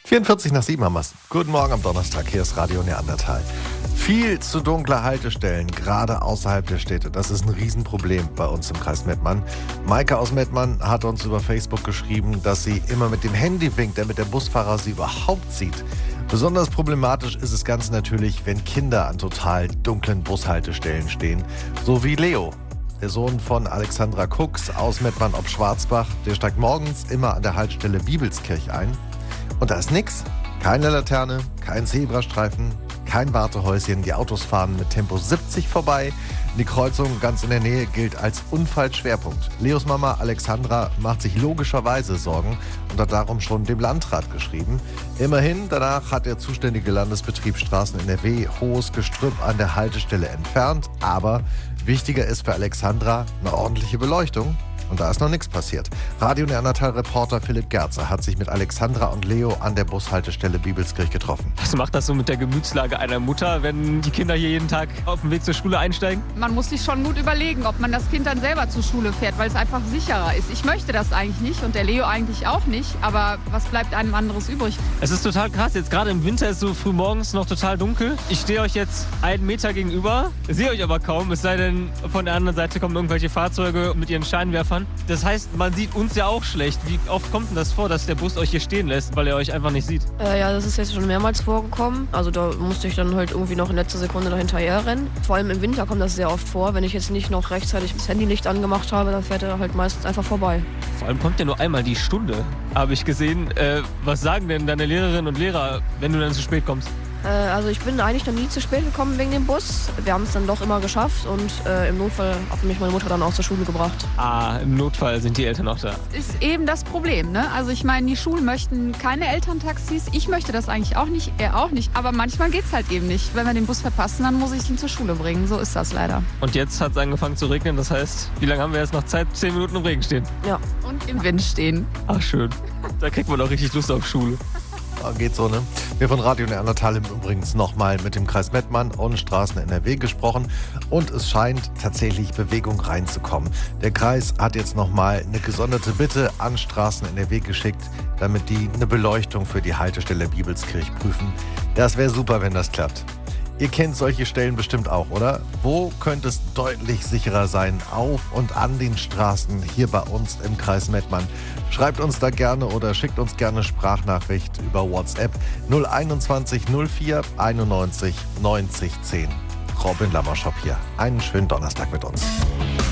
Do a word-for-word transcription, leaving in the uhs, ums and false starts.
vierundvierzig nach sieben haben wir's. Guten Morgen am Donnerstag, hier ist Radio Neandertal. Viel zu dunkle Haltestellen, gerade außerhalb der Städte. Das ist ein Riesenproblem bei uns im Kreis Mettmann. Maike aus Mettmann hat uns über Facebook geschrieben, dass sie immer mit dem Handy winkt, damit der Busfahrer sie überhaupt sieht. Besonders problematisch ist es ganz natürlich, wenn Kinder an total dunklen Bushaltestellen stehen. So wie Leo, der Sohn von Alexandra Kux aus Mettmann ob Schwarzbach. Der steigt morgens immer an der Haltestelle Bibelskirch ein. Und da ist nix. Keine Laterne, kein Zebrastreifen, kein Wartehäuschen. Die Autos fahren mit Tempo siebzig vorbei. Die Kreuzung ganz in der Nähe gilt als Unfallschwerpunkt. Leos Mama Alexandra macht sich logischerweise Sorgen und hat darum schon dem Landrat geschrieben. Immerhin, danach hat der zuständige Landesbetrieb Straßen N R W hohes Gestrüpp an der Haltestelle entfernt. Aber wichtiger ist für Alexandra eine ordentliche Beleuchtung. Und da ist noch nichts passiert. Radio Neandertal-Reporter Philipp Gerzer hat sich mit Alexandra und Leo an der Bushaltestelle Bibelskirch getroffen. Was macht das so mit der Gemütslage einer Mutter, wenn die Kinder hier jeden Tag auf dem Weg zur Schule einsteigen? Man muss sich schon gut überlegen, ob man das Kind dann selber zur Schule fährt, weil es einfach sicherer ist. Ich möchte das eigentlich nicht und der Leo eigentlich auch nicht, aber was bleibt einem anderes übrig? Es ist total krass, jetzt gerade im Winter ist es so früh morgens noch total dunkel. Ich stehe euch jetzt einen Meter gegenüber, sehe euch aber kaum, es sei denn, von der anderen Seite kommen irgendwelche Fahrzeuge mit ihren Scheinwerfern. Das heißt, man sieht uns ja auch schlecht. Wie oft kommt denn das vor, dass der Bus euch hier stehen lässt, weil er euch einfach nicht sieht? Äh, ja, das ist jetzt schon mehrmals vorgekommen. Also da musste ich dann halt irgendwie noch in letzter Sekunde noch hinterher rennen. Vor allem im Winter kommt das sehr oft vor. Wenn ich jetzt nicht noch rechtzeitig das Handylicht angemacht habe, dann fährt er halt meistens einfach vorbei. Vor allem kommt der nur einmal die Stunde, habe ich gesehen. Äh, was sagen denn deine Lehrerinnen und Lehrer, wenn du dann zu spät kommst? Also ich bin eigentlich noch nie zu spät gekommen wegen dem Bus. Wir haben es dann doch immer geschafft und äh, im Notfall hat mich meine Mutter dann auch zur Schule gebracht. Ah, im Notfall sind die Eltern auch da. Ist eben das Problem, ne? Also ich meine, die Schulen möchten keine Elterntaxis. Ich möchte das eigentlich auch nicht, er auch nicht. Aber manchmal geht's halt eben nicht. Wenn wir den Bus verpassen, dann muss ich ihn zur Schule bringen. So ist das leider. Und jetzt hat es angefangen zu regnen. Das heißt, wie lange haben wir jetzt noch Zeit? Zehn Minuten im Regen stehen. Ja. Und im Wind stehen. Ach schön. Da kriegt man auch richtig Lust auf Schule. Geht so, ne? Wir von Radio Neandertal haben übrigens nochmal mit dem Kreis Mettmann und Straßen N R W gesprochen und es scheint tatsächlich Bewegung reinzukommen. Der Kreis hat jetzt nochmal eine gesonderte Bitte an Straßen N R W geschickt, damit die eine Beleuchtung für die Haltestelle Bibelskirch prüfen. Das wäre super, wenn das klappt. Ihr kennt solche Stellen bestimmt auch, oder? Wo könnte es deutlich sicherer sein auf und an den Straßen hier bei uns im Kreis Mettmann? Schreibt uns da gerne oder schickt uns gerne Sprachnachricht über WhatsApp null einundzwanzig null vier einundneunzig neunzig zehn. Robin Lammerschop hier. Einen schönen Donnerstag mit uns.